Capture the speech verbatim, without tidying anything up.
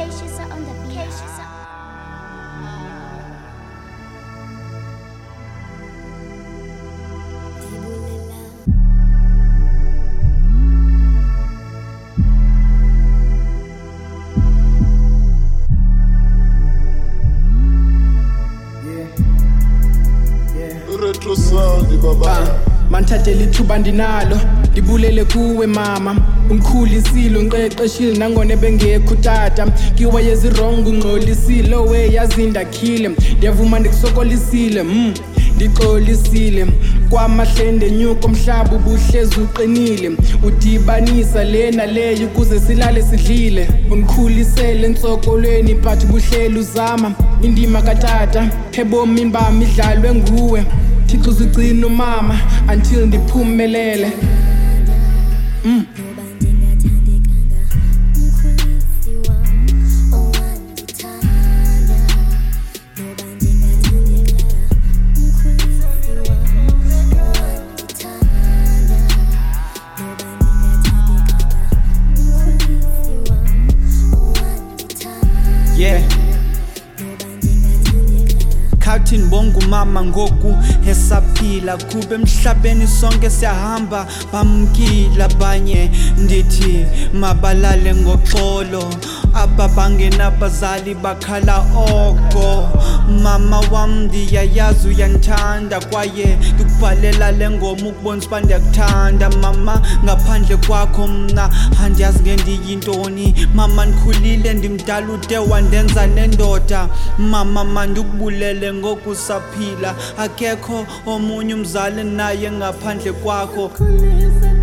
Cases are on the beat. Cases are Retro sound baba manthathela ithuba ndinalo ndibulele kuwe mama umkhulisile unqeqeshile nangone bengekho tata kiwe yezirongo ungxolisile we yazindakhile ndiyavuma ndikusokolisile mm ndixolisile kwamahlende nyuko umhlaba ubuhlezi uqinile udibanisa lena leyo ukuze silale sidlile unkhulisele entsokolweni but buhleli uzama indima katata ebomi bami idlalwe nguwe Thixo uzigcina umama until ndiphumelele mm Yeah Khathi ngibonga umama ngoku esaphila kube emhlabeni sonke siyahamba bamkila abanye ndithi mabalale ngoxolo ababangenabazali bakhala oko mama wam ndiyayazi uyandithanda kwaye ngikubhalela le ngoma ukubonisa uba ndiyakuthanda mama ngaphandle kwakho mna andiyazi ngendiyintoni mama ndikhulile ndimdala ude wandenza nendoda mama mandikubulele ngoku saphila akekho omunye umzali naye ngaphandle kwakho